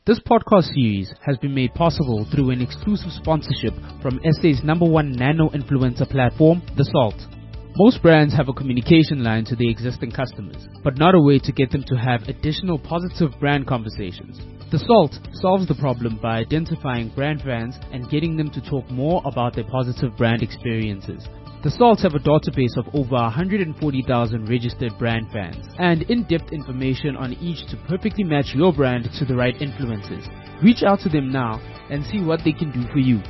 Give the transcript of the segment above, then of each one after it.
This podcast series has been made possible through an exclusive sponsorship from SA's #1 nano influencer platform, The Salt. Most brands have a communication line to their existing customers, but not a way to get them to have additional positive brand conversations. The Salt solves the problem by identifying brand fans and getting them to talk more about their positive brand experiences. The Salts have a database of over 140,000 registered brand fans and in-depth information on each to perfectly match your brand to the right influencers. Reach out to them now and see what they can do for you.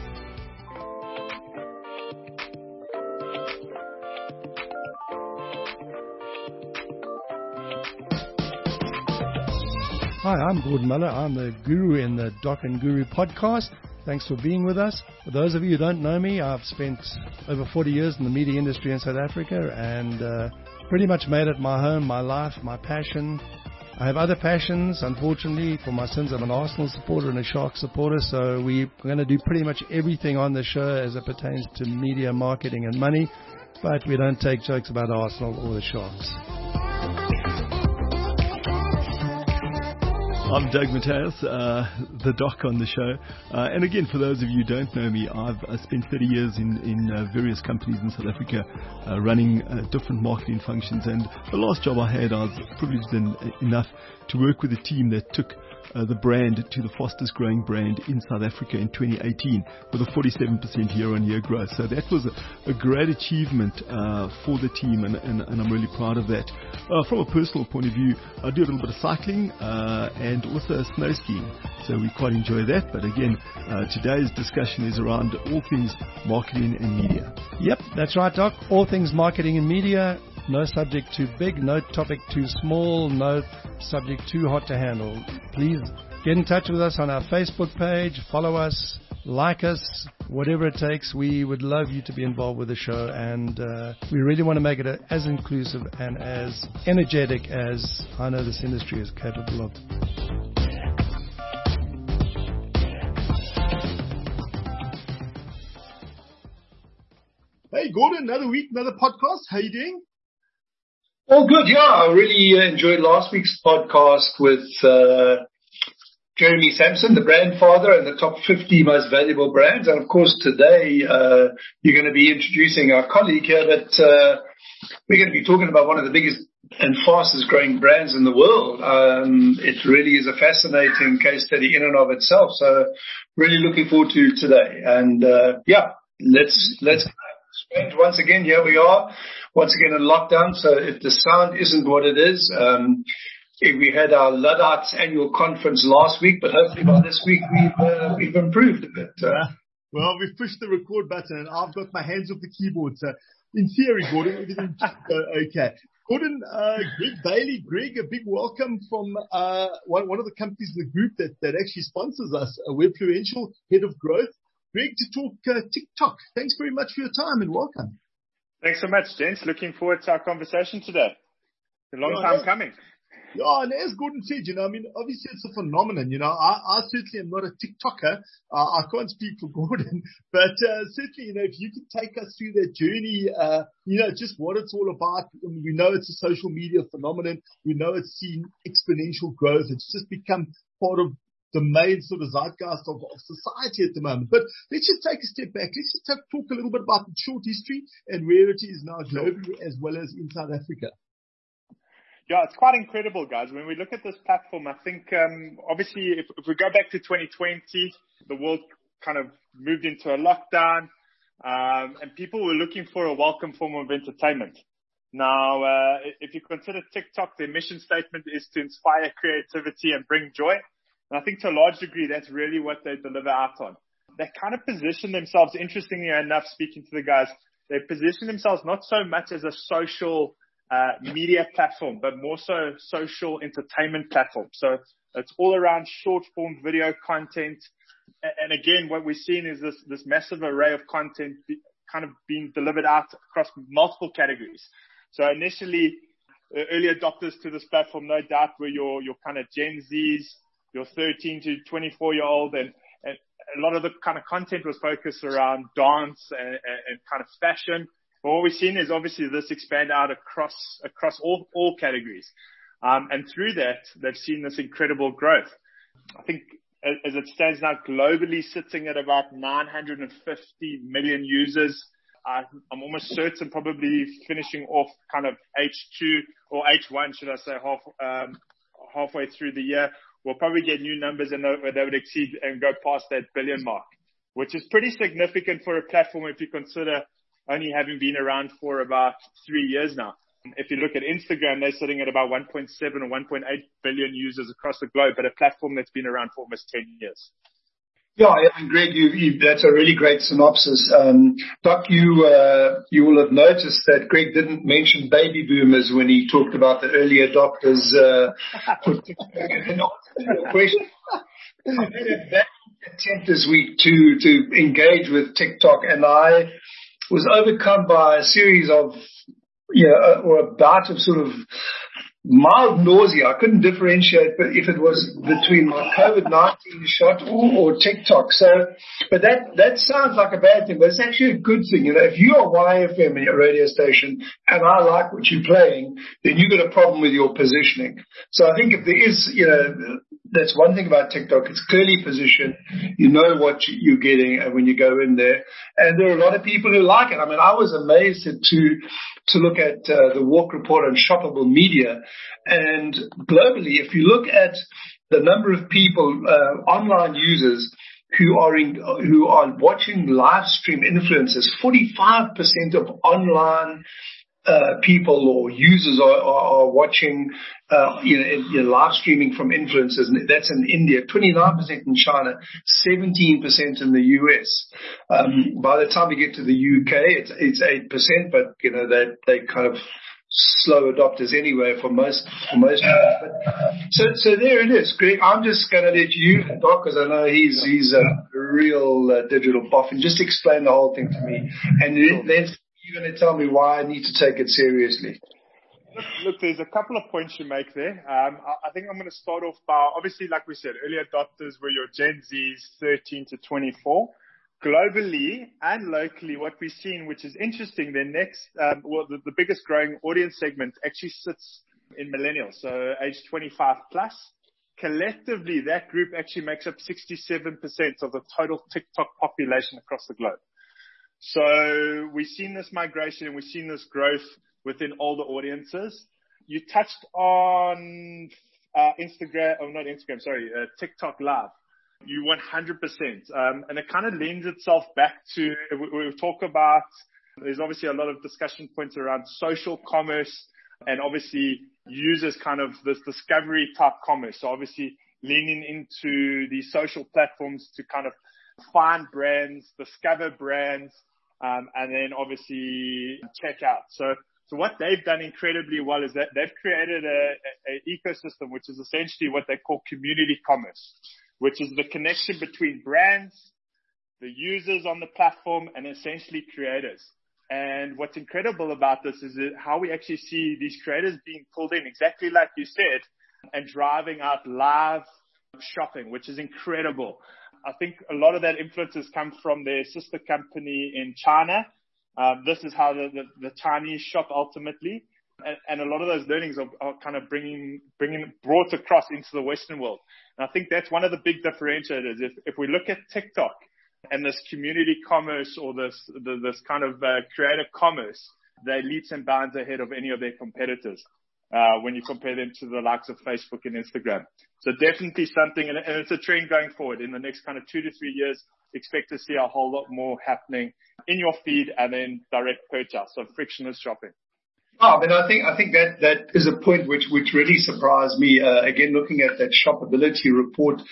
Hi, I'm Gordon Muller. I'm the guru in the Doc and Guru podcast. Thanks for being with us. For those of you who don't know me, I've spent over 40 years in the media industry in South Africa and pretty much made it my home, my life, my passion. I have other passions. Unfortunately, for my sins, I'm an Arsenal supporter and a Sharks supporter, so we're going to do pretty much everything on the show as it pertains to media, marketing and money, but we don't take jokes about Arsenal or the Sharks. I'm Doug Mateus, the doc on the show. And again, for those of you who don't know me, I've spent 30 years in various companies in South Africa running different marketing functions. And the last job I had, I was privileged enough to work with a team that took the brand to the fastest growing brand in South Africa in 2018 with a 47% year-on-year growth. So that was a great achievement for the team, and I'm really proud of that. From a personal point of view, I do a little bit of cycling and also snow skiing, so we quite enjoy that. But again, today's discussion is around all things marketing and media. Yep, that's right, Doc. All things marketing and media. No subject too big, no topic too small, no subject too hot to handle. Please get in touch with us on our Facebook page, follow us, like us, whatever it takes. We would love you to be involved with the show, and we really want to make it as inclusive and as energetic as I know this industry is capable of. Hey Gordon, another week, another podcast. How you doing? Oh, good. Yeah, I really enjoyed last week's podcast with Jeremy Sampson, the brand father, and the top 50 most valuable brands. And of course, today you're going to be introducing our colleague here, but we're going to be talking about one of the biggest and fastest growing brands in the world. It really is a fascinating case study in and of itself. So really looking forward to today. And let's once again, here we are. Once again in lockdown, so if the sound isn't what it is, we had our Luddites annual conference last week, but hopefully by this week we've improved a bit. Well, we've pushed the record button and I've got my hands off the keyboard, so in theory, Gordon, everything's okay. Gordon, Greg Bailey. Greg, a big welcome from one of the companies in the group that actually sponsors us, Webfluential, Head of Growth. Greg, to talk TikTok. Thanks very much for your time and welcome. Thanks so much, gents. Looking forward to our conversation today. It's a long time coming. Yeah, and as Gordon said, obviously it's a phenomenon. I certainly am not a TikToker. I can't speak for Gordon, but certainly, if you can take us through that journey, just what it's all about. I mean, we know it's a social media phenomenon. We know it's seen exponential growth. It's just become part of the main sort of zeitgeist of society at the moment. But let's just take a step back. Let's just talk a little bit about the short history and where it is now globally as well as in South Africa. Yeah, it's quite incredible, guys. When we look at this platform, I think obviously if we go back to 2020, the world kind of moved into a lockdown and people were looking for a welcome form of entertainment. Now, if you consider TikTok, their mission statement is to inspire creativity and bring joy. And I think to a large degree, that's really what they deliver out on. They kind of position themselves, interestingly enough, speaking to the guys, they position themselves not so much as a social media platform, but more so social entertainment platform. So it's all around short form video content. And again, what we're seeing is this massive array of content kind of being delivered out across multiple categories. So initially, early adopters to this platform, no doubt, were your kind of Gen Zs, your 13 to 24-year-old, and a lot of the kind of content was focused around dance and kind of fashion. But what we've seen is obviously this expand out across all categories. And through that, they've seen this incredible growth. I think as it stands now, globally sitting at about 950 million users. I'm almost certain probably finishing off kind of H2 or H1, should I say, halfway through the year. We'll probably get new numbers and they would exceed and go past that billion mark, which is pretty significant for a platform if you consider only having been around for about 3 years now. If you look at Instagram, they're sitting at about 1.7 or 1.8 billion users across the globe, but a platform that's been around for almost 10 years. Yeah, and Greg, that's a really great synopsis. Doc, you will have noticed that Greg didn't mention baby boomers when he talked about the early adopters. In answer to your question, I made a valiant attempt this week to engage with TikTok, and I was overcome by a series of, or a bout of sort of mild nausea. I couldn't differentiate if it was between my COVID-19 shot or TikTok. But that sounds like a bad thing, but it's actually a good thing. If you're YFM in your radio station and I like what you're playing, then you've got a problem with your positioning. So I think if there is, that's one thing about TikTok. It's clearly positioned. You know what you're getting when you go in there. And there are a lot of people who like it. I mean, I was amazed to look at the Walk Report on Shoppable Media. And globally, if you look at the number of people, online users who are watching live stream influencers, 45% of online people or users are watching live streaming from influencers. That's in India, 29% in China, 17% in the US. By the time we get to the UK, it's 8%, but they kind of slow adopters anyway for most people. So there it is, Greg. I'm just going to let you, Doc, because I know he's a real digital buff, and just explain the whole thing to me, and then you're going to tell me why I need to take it seriously. Look, there's a couple of points you make there. I think I'm going to start off by, obviously, like we said, early adopters were your Gen Zs 13 to 24. Globally and locally, what we've seen, which is interesting, the next, the biggest growing audience segment actually sits in millennials, so age 25 plus. Collectively, that group actually makes up 67% of the total TikTok population across the globe. So we've seen this migration and we've seen this growth within older audiences. You touched on TikTok Live. You 100%. And it kind of lends itself back to, we talk about, there's obviously a lot of discussion points around social commerce and obviously users kind of this discovery type commerce. So obviously leaning into these social platforms to kind of find brands, discover brands, and then obviously check out. So what they've done incredibly well is that they've created a ecosystem, which is essentially what they call community commerce, which is the connection between brands, the users on the platform, and essentially creators. And what's incredible about this is how we actually see these creators being pulled in, exactly like you said, and driving out live shopping, which is incredible. I think a lot of that influences come from their sister company in China. This is how the Chinese shop ultimately. And a lot of those learnings are kind of brought across into the Western world. And I think that's one of the big differentiators. If we look at TikTok and this community commerce or this kind of creator commerce, they leaps and bounds ahead of any of their competitors when you compare them to the likes of Facebook and Instagram. So definitely something, and it's a trend going forward. In the next kind of 2 to 3 years, expect to see a whole lot more happening in your feed and then direct purchase, so frictionless shopping. Oh, I mean, I think that is a point which really surprised me. Again, looking at that shoppability report,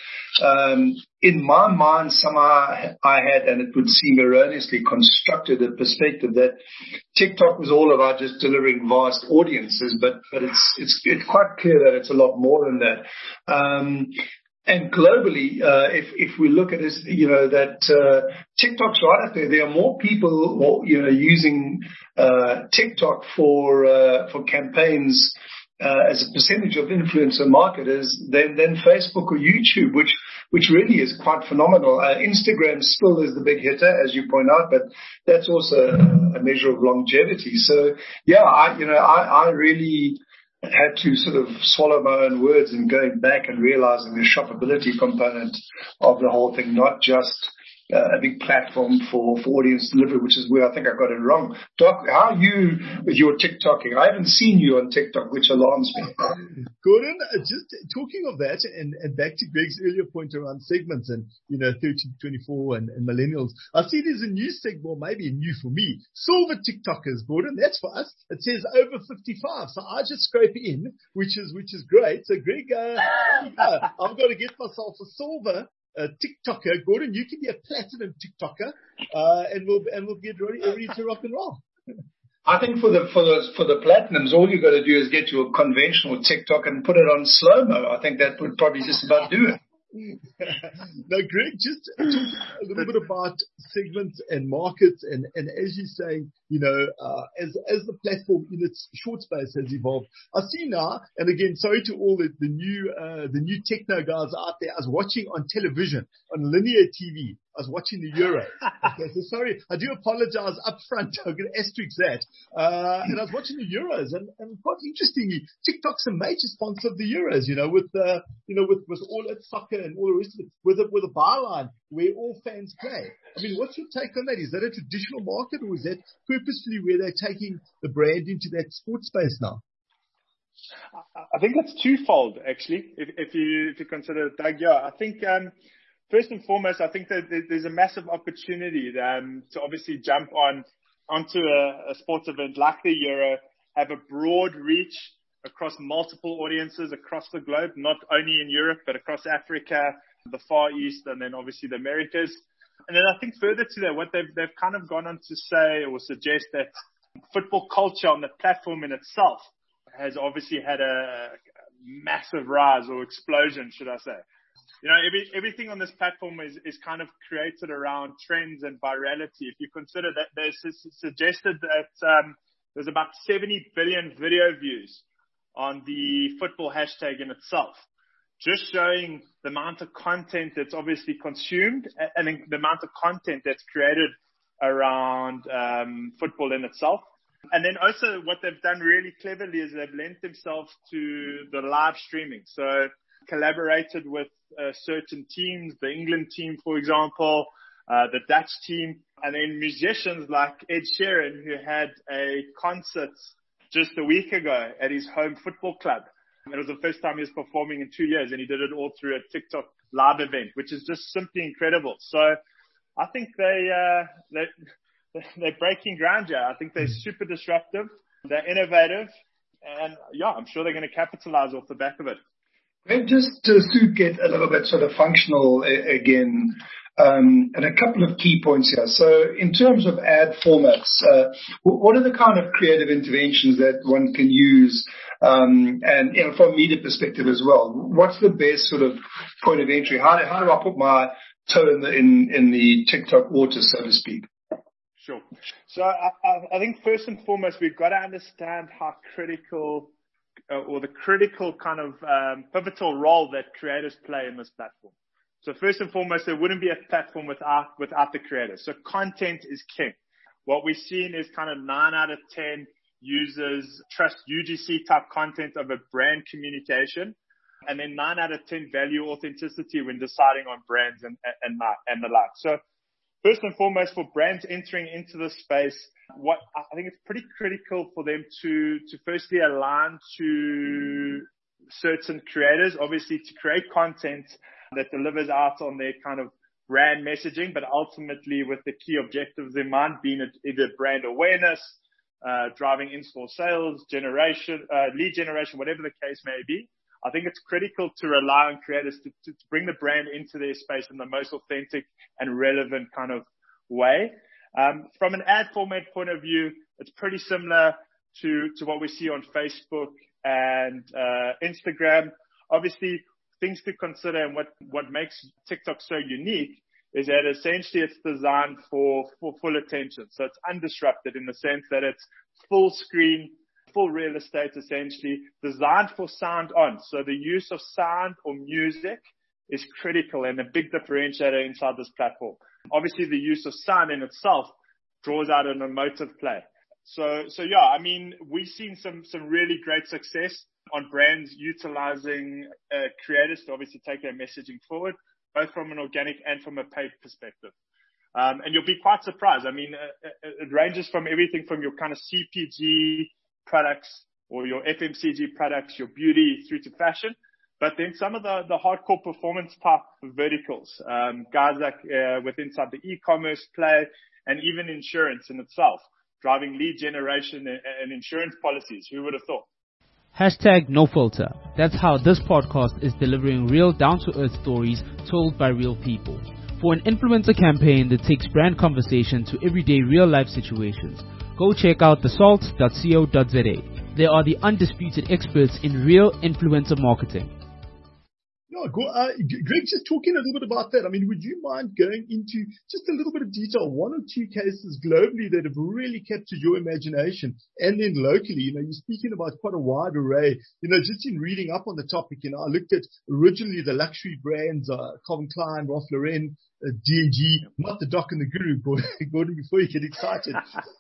in my mind, somehow I had, and it would seem erroneously constructed, a perspective that TikTok was all about just delivering vast audiences, but it's quite clear that it's a lot more than that. And globally, if we look at this, that TikTok's right up there. There are more people, using TikTok for campaigns as a percentage of influencer marketers than Facebook or YouTube, which really is quite phenomenal. Instagram still is the big hitter, as you point out, but that's also a measure of longevity. So yeah, I really had to sort of swallow my own words and going back and realizing the shoppability component of the whole thing, not just a big platform for audience delivery, which is where I think I got it wrong. Doc, how are you with your TikToking? I haven't seen you on TikTok, which alarms me. Gordon, just talking of that, and back to Greg's earlier point around segments and, 13 to 24 and millennials, I see there's a new segment, or maybe new for me, silver TikTokers, Gordon. That's for us. It says over 55. So I just scrape in, which is great. So Greg, I've got to get myself a silver TikToker. Gordon, you can be a platinum TikToker, and we'll get ready to rock and roll. I think for the platinums, all you got to do is get your conventional TikTok and put it on slow-mo. I think that would probably just about do it. Now, Greg, just talk a little bit about segments and markets, and as you say, as the platform in its short space has evolved, I see now, and again, sorry to all the new techno guys out there. I was watching on television, on linear TV. I was watching the Euros. Okay, so sorry, I do apologize up front. I'm going to asterisk that. And I was watching the Euros, and quite interestingly, TikTok's a major sponsor of the Euros. With all its soccer and all the rest of it, with a byline where all fans play. I mean, what's your take on that? Is that a traditional market, or is that purposefully where they're taking the brand into that sports space now? I think it's twofold, actually. If you consider, Doug, yeah, I think. First and foremost, I think that there's a massive opportunity to obviously jump onto a sports event like the Euro, have a broad reach across multiple audiences across the globe, not only in Europe, but across Africa, the Far East, and then obviously the Americas. And then I think further to that, what they've kind of gone on to say or suggest that football culture on the platform in itself has obviously had a massive rise or explosion, should I say. Everything on this platform is kind of created around trends and virality. If you consider that, there's suggested that there's about 70 billion video views on the football hashtag in itself, just showing the amount of content that's obviously consumed and the amount of content that's created around football in itself. And then also what they've done really cleverly is they've lent themselves to the live streaming. So collaborated with certain teams, the England team, for example, the Dutch team, and then musicians like Ed Sheeran, who had a concert just a week ago at his home football club. It was the first time he was performing in 2 years, and he did it all through a TikTok live event, which is just simply incredible. So I think they're breaking ground here. I think they're super disruptive, they're innovative, and yeah, I'm sure they're going to capitalize off the back of it. And just to get a little bit sort of functional again, and a couple of key points here. So in terms of ad formats, what are the kind of creative interventions that one can use? And from a media perspective as well, what's the best sort of point of entry? How do I put my toe in the TikTok water, so to speak? Sure. So I think first and foremost, we've got to understand how critical or the critical kind of pivotal role that creators play in this platform. So first and foremost, there wouldn't be a platform without the creators. So content is king. What we've seen is kind of 9 out of 10 users trust UGC type content over brand communication. And then 9 out of 10 value authenticity when deciding on brands and the like. So first and foremost, for brands entering into this space, what I think it's pretty critical for them to firstly align to certain creators, obviously to create content that delivers out on their kind of brand messaging, but ultimately with the key objectives in mind, being either brand awareness, driving in-store sales, lead generation, whatever the case may be. I think it's critical to rely on creators to bring the brand into their space in the most authentic and relevant kind of way. From an ad format point of view, it's pretty similar to what we see on Facebook and Instagram. Obviously, things to consider and what makes TikTok so unique is that essentially it's designed for full attention. So it's undisrupted in the sense that it's full screen, full real estate, essentially designed for sound on. So the use of sound or music is critical and a big differentiator inside this platform. Obviously, the use of sound in itself draws out an emotive play. So yeah, I mean, we've seen some really great success on brands utilizing creators to obviously take their messaging forward, both from an organic and from a paid perspective. And you'll be quite surprised. I mean, it ranges from everything from your kind of CPG products or your FMCG products, your beauty, through to fashion. But then some of the hardcore performance type verticals, guys like inside the e-commerce play, and even insurance in itself, driving lead generation and insurance policies. Who would have thought? #NoFilter. That's how this podcast is delivering real down-to-earth stories told by real people. For an influencer campaign that takes brand conversation to everyday real-life situations, go check out thesalt.co.za. They are the undisputed experts in real influencer marketing. No, Greg, just talking a little bit about that. I mean, would you mind going into just a little bit of detail, one or two cases globally that have really captured your imagination? And then locally, you're speaking about quite a wide array. Just in reading up on the topic, I looked at originally the luxury brands, Calvin Klein, Ralph Lauren, D&G, not the Doc and the Guru, Gordon, before you get excited.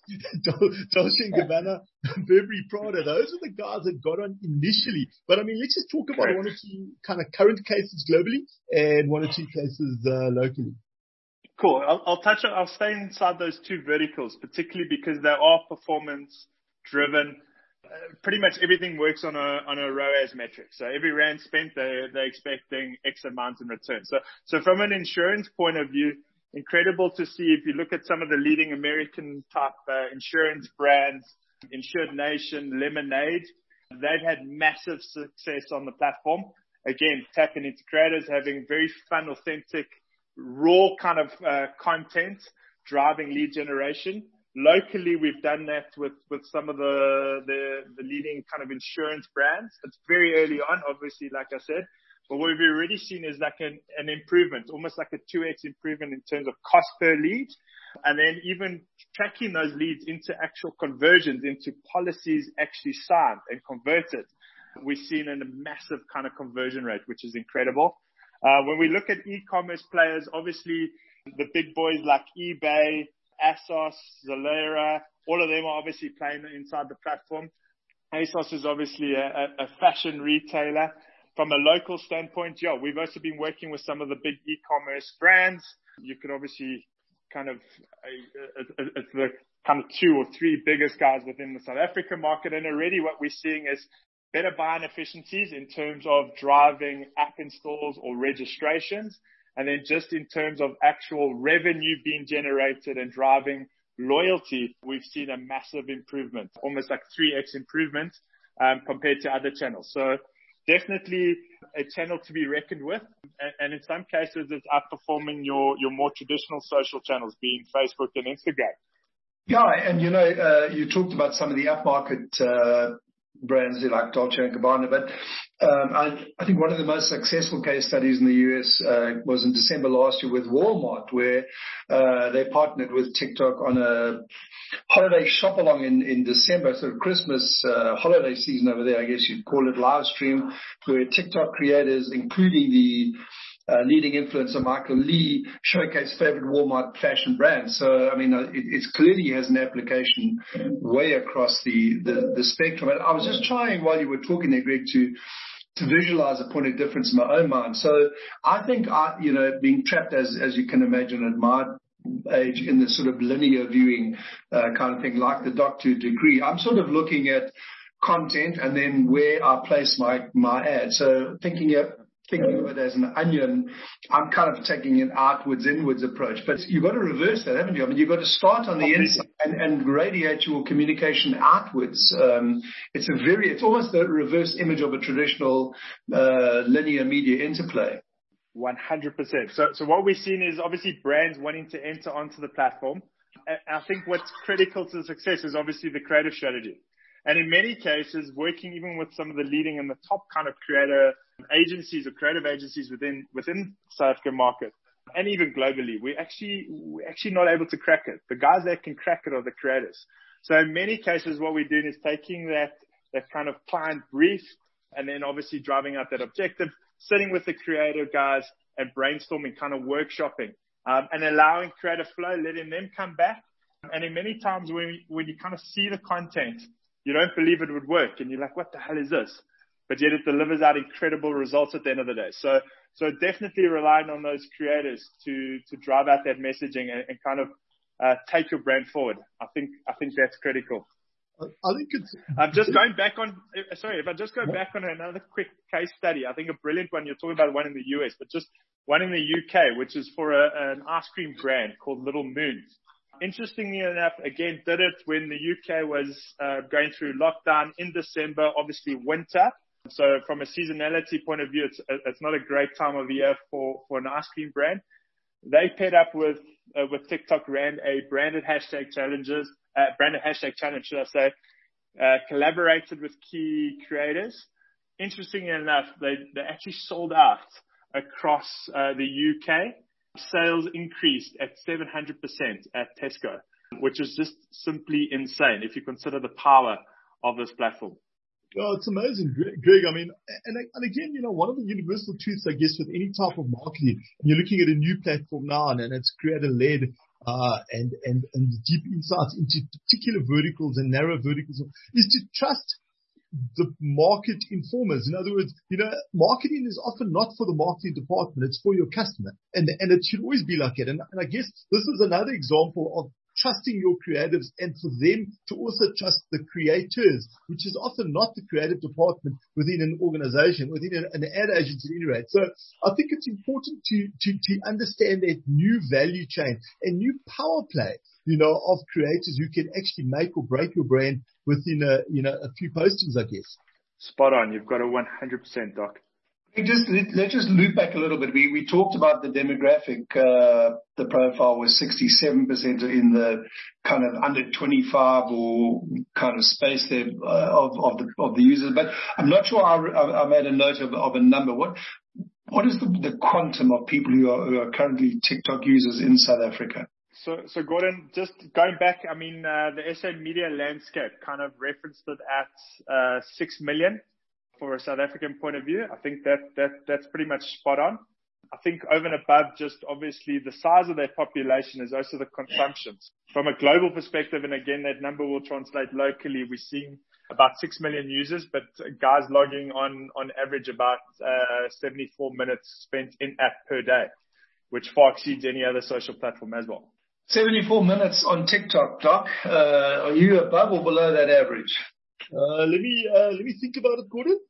Dolce & Gabbana, Burberry, Prada, those are the guys that got on initially. But I mean, let's just talk about one or two kind of current cases globally and one or two cases locally. Cool. I'll stay inside those two verticals, particularly because they are performance driven. Pretty much everything works on a ROAS metric. So every rand spent, they're expecting X amount in return. So from an insurance point of view, incredible to see. If you look at some of the leading American type insurance brands, Insured Nation, Lemonade, they've had massive success on the platform. Again, tapping into creators, having very fun, authentic, raw kind of content, driving lead generation. Locally, we've done that with some of the leading kind of insurance brands. It's very early on, obviously, like I said. But what we've already seen is like an improvement, almost like a 2x improvement in terms of cost per lead. And then even tracking those leads into actual conversions, into policies actually signed and converted. We've seen a massive kind of conversion rate, which is incredible. When we look at e-commerce players, obviously the big boys like eBay, ASOS, Zalora, all of them are obviously playing inside the platform. ASOS is obviously a fashion retailer. From a local standpoint, yeah, we've also been working with some of the big e-commerce brands. You could obviously it's the kind of 2 or 3 biggest guys within the South African market. And already what we're seeing is better buying efficiencies in terms of driving app installs or registrations. And then just in terms of actual revenue being generated and driving loyalty, we've seen a massive improvement, almost like 3x improvement compared to other channels. So definitely a channel to be reckoned with. And in some cases, it's outperforming your more traditional social channels, being Facebook and Instagram. Yeah, and you talked about some of the upmarket brands like Dolce & Gabbana, but I think one of the most successful case studies in the US was in December last year with Walmart, where they partnered with TikTok on a holiday shop along in December, sort of Christmas holiday season over there, I guess you'd call it, live stream, where TikTok creators, including the leading influencer Michael Lee, showcase favorite Walmart fashion brands. So, I mean, it clearly has an application way across the spectrum. And I was just trying, while you were talking there, Greg, to visualize a point of difference in my own mind. So I think, being trapped, as you can imagine, at my age in the sort of linear viewing kind of thing, like the Doc to a degree, I'm sort of looking at content and then where I place my ad. So thinking of it as an onion, I'm kind of taking an outwards, inwards approach. But you've got to reverse that, haven't you? I mean, you've got to start on the inside and radiate your communication outwards. It's almost the reverse image of a traditional linear media interplay. 100%. So what we've seen is obviously brands wanting to enter onto the platform. I think what's critical to the success is obviously the creative strategy. And in many cases, working even with some of the leading and the top kind of creator agencies or creative agencies within the South African market, and even globally, we're actually not able to crack it. The guys that can crack it are the creators. So in many cases, what we're doing is taking that kind of client brief and then obviously driving out that objective, sitting with the creative guys and brainstorming, kind of workshopping, and allowing creative flow, letting them come back And in many times when you kind of see the content, you don't believe it would work. And you're like, what the hell is this? But yet it delivers out incredible results at the end of the day. So definitely relying on those creators to drive out that messaging and kind of take your brand forward. I think that's critical. I think it's. I'm just going back on. Sorry, if I just go back on another quick case study, I think a brilliant one. You're talking about one in the US, but just one in the UK, which is for an ice cream brand called Little Moon. Interestingly enough, again, did it when the UK was going through lockdown in December, obviously winter. So from a seasonality point of view, it's not a great time of year for an ice cream brand. They paired up with TikTok, ran a branded hashtag challenge, should I say, collaborated with key creators. Interestingly enough, they actually sold out across the UK. Sales increased at 700% at Tesco, which is just simply insane if you consider the power of this platform. Oh, it's amazing, Greg. I mean, and again, one of the universal truths, I guess, with any type of marketing, you're looking at a new platform now and it's creator-led, and deep insights into particular verticals and narrow verticals, is to trust the market informers. In other words, marketing is often not for the marketing department, it's for your customer. And it should always be like it. And I guess this is another example of trusting your creatives and for them to also trust the creators, which is often not the creative department within an organization, within an ad agency at any rate. So I think it's important to understand that new value chain and new power play, of creators who can actually make or break your brand within a few postings, I guess. Spot on. You've got a 100%, Doc. Let's just loop back a little bit. We talked about the demographic. The profile was 67% in the kind of under 25 or kind of space there of the users. But I'm not sure I made a note of a number. What is the quantum of people who are currently TikTok users in South Africa? So Gordon, just going back, I mean, the SA media landscape kind of referenced it at 6 million. For a South African point of view, I think that's pretty much spot on. I think over and above just obviously the size of their population is also the consumptions. From a global perspective, and again, that number will translate locally, we're seeing about 6 million users, but guys logging on average about 74 minutes spent in app per day, which far exceeds any other social platform as well. 74 minutes on TikTok, Doc. Are you above or below that average? Let me think about it, Gordon.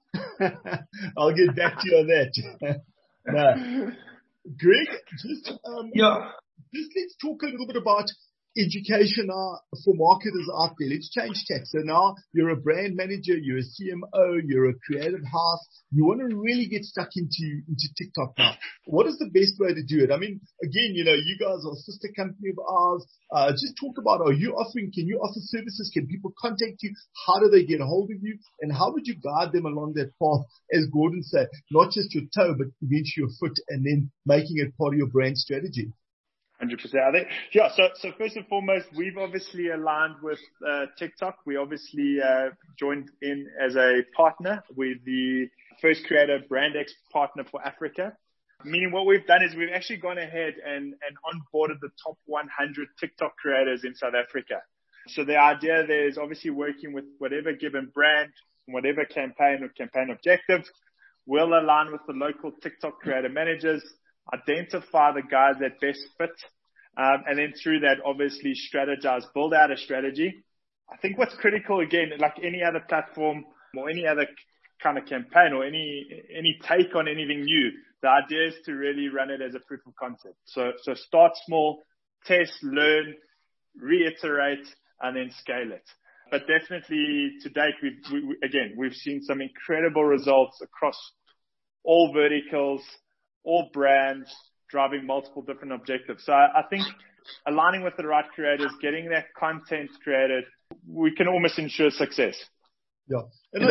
I'll get back to you on that. No. Greg, just let's talk a little bit about education for marketers out there. Let's change tack. So now you're a brand manager, you're a CMO, you're a creative house. You want to really get stuck into TikTok now. What is the best way to do it? I mean, again, you guys are a sister company of ours. Just talk about, can you offer services? Can people contact you? How do they get a hold of you? And how would you guide them along that path, as Gordon said, not just your toe, but eventually your foot, and then making it part of your brand strategy? 100%. I think, yeah. So first and foremost, we've obviously aligned with TikTok. We obviously joined in as a partner with the first creator BrandX partner for Africa. Meaning what we've done is we've actually gone ahead and onboarded the top 100 TikTok creators in South Africa. So the idea there is obviously working with whatever given brand, whatever campaign or campaign objective. We'll align with the local TikTok creator managers, identify the guys that best fit, and then through that, obviously strategize, build out a strategy. I think what's critical, again, like any other platform or any other kind of campaign or any take on anything new, the idea is to really run it as a proof of concept. So start small, test, learn, reiterate, and then scale it. But definitely to date, we've seen some incredible results across all verticals, all brands, driving multiple different objectives. So I think aligning with the right creators, getting that content created, we can almost ensure success. Yeah. And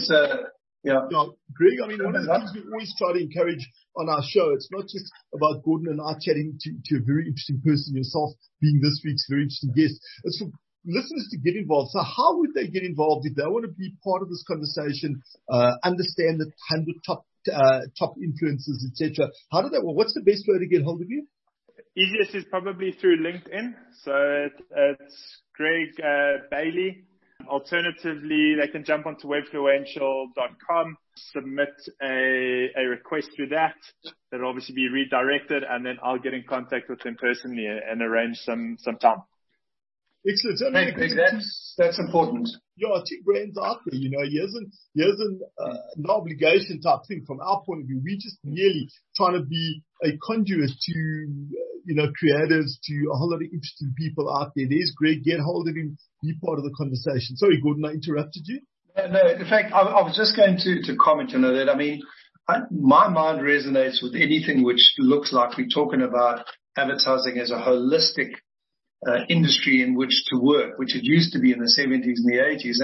Greg, I mean, one of the things we always try to encourage on our show, it's not just about Gordon and I chatting to a very interesting person, yourself being this week's very interesting guest. It's for listeners to get involved. So how would they get involved if they want to be part of this conversation, understand the 100 top influencers, etc.? What's the best way to get hold of you? Easiest is probably through LinkedIn. So it's Greg Bailey. Alternatively, they can jump onto webfluential.com, submit a request through that. That'll obviously be redirected, and then I'll get in contact with them personally and arrange some time. Excellent. Hey, Greg, that's important. Yeah, tech brands out there, here's an obligation type thing from our point of view. We're just merely trying to be a conduit to, creatives, to a whole lot of interesting people out there. There's Greg, get hold of him, be part of the conversation. Sorry, Gordon, I interrupted you. No, in fact, I was just going to comment on that. I mean, my mind resonates with anything which looks like we're talking about advertising as a holistic industry in which to work, which it used to be in the 70s and the 80s.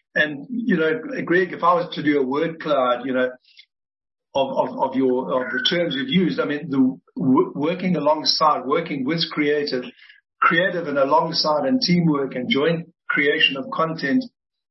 And Greg, if I was to do a word cloud, of the terms you've used, I mean, working with creative and alongside, and teamwork and joint creation of content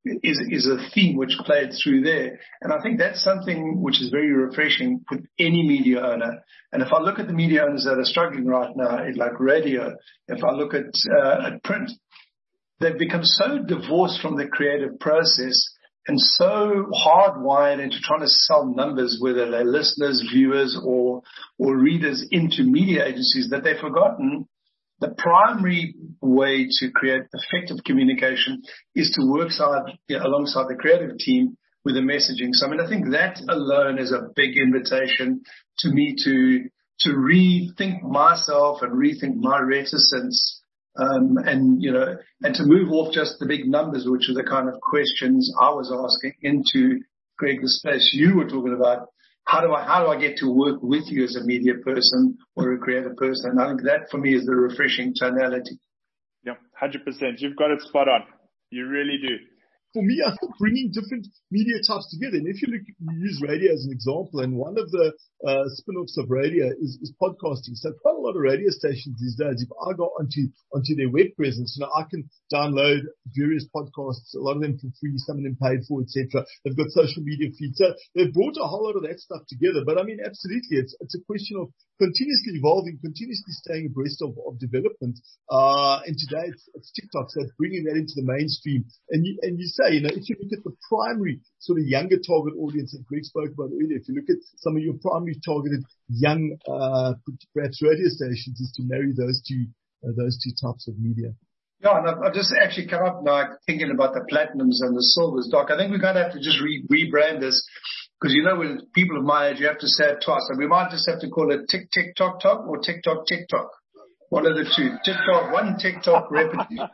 is a theme which played through there. And I think that's something which is very refreshing with any media owner. And if I look at the media owners that are struggling right now, like radio, if I look at print, they've become so divorced from the creative process and so hardwired into trying to sell numbers, whether they're listeners, viewers, or readers, into media agencies, that they've forgotten the primary way to create effective communication is to work alongside the creative team with the messaging. So, I mean, I think that alone is a big invitation to me to rethink myself and rethink my reticence, and to move off just the big numbers, which are the kind of questions I was asking, into, Greg, the space you were talking about. How do I get to work with you as a media person or a creative person? And I think that for me is the refreshing tonality. Yeah, 100%. You've got it spot on. You really do. For me, I think bringing different media types together. And if you use radio as an example, and one of the spin-offs of radio is podcasting. So quite a lot of radio stations these days, if I go onto their web presence, I can download various podcasts, a lot of them for free, some of them paid for, etc. They've got social media feeds. So they've brought a whole lot of that stuff together. But I mean, absolutely, it's a question of continuously evolving, continuously staying abreast of development. And today it's TikTok, so it's bringing that into the mainstream. And you say, if you look at the primary sort of younger target audience that Greg spoke about earlier, if you look at some of your primary targeted young, perhaps radio stations, is to marry those two types of media. Yeah, and I've just actually come up now thinking about the platinums and the silvers, Doc. I think we're going to have to just rebrand this, because with people of my age, you have to say it twice. And we might just have to call it Tick-Tick-Tock or Tick-Tock-Tick-Tock. One of the two. TikTok, one TikTok repetition.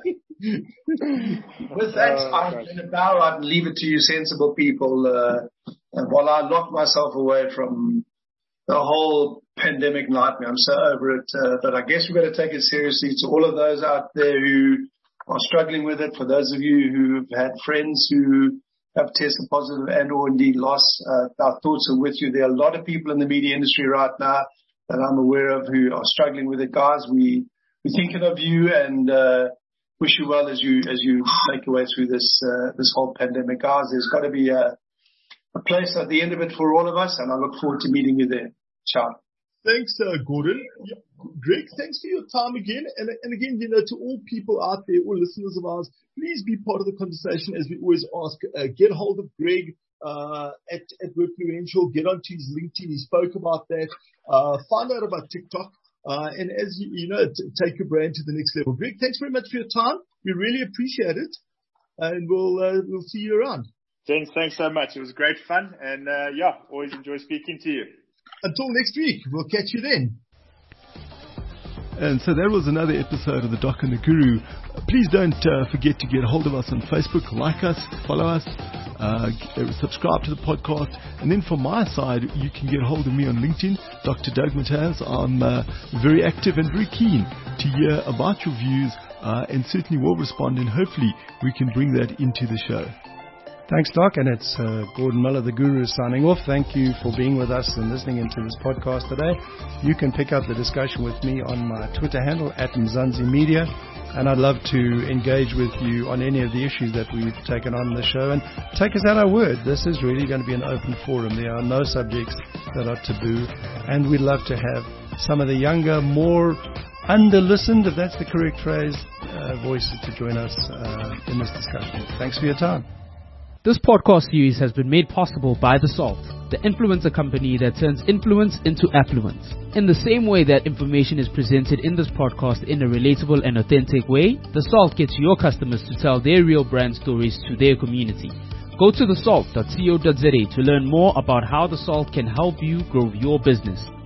With that, I'm going to bow out and leave it to you sensible people, while I lock myself away from the whole pandemic nightmare. I'm so over it, but I guess we've got to take it seriously. To all of those out there who are struggling with it, for those of you who've had friends who have tested positive and or indeed lost, our thoughts are with you. There are a lot of people in the media industry right now that I'm aware of who are struggling with it. Guys, we're thinking of you and wish you well as you make your way through this whole pandemic. Guys, there's got to be a place at the end of it for all of us, and I look forward to meeting you there. Ciao. Thanks, Gordon. Yeah. Greg, thanks for your time again. And again, to all people out there, all listeners of ours, please be part of the conversation. As we always ask, get hold of Greg at Webfluential. Get onto his LinkedIn. He spoke about that. Find out about TikTok. And as take your brand to the next level. Greg, thanks very much for your time. We really appreciate it. And we'll see you around. James, thanks so much. It was great fun. And always enjoy speaking to you. Until next week, we'll catch you then. And so that was another episode of The Doc and the Guru. Please don't forget to get hold of us on Facebook, like us, follow us, subscribe to the podcast. And then from my side, you can get hold of me on LinkedIn, Dr. Doug Mataz. I'm very active and very keen to hear about your views, and certainly will respond, and hopefully we can bring that into the show. Thanks, Doc, and it's Gordon Miller, the Guru, signing off. Thank you for being with us and listening into this podcast today. You can pick up the discussion with me on my Twitter handle, @MzansiMedia, and I'd love to engage with you on any of the issues that we've taken on the show. And take us at our word. This is really going to be an open forum. There are no subjects that are taboo, and we'd love to have some of the younger, more under-listened, if that's the correct phrase, voices to join us in this discussion. Thanks for your time. This podcast series has been made possible by The Salt, the influencer company that turns influence into affluence. In the same way that information is presented in this podcast in a relatable and authentic way, The Salt gets your customers to tell their real brand stories to their community. Go to thesalt.co.za to learn more about how The Salt can help you grow your business.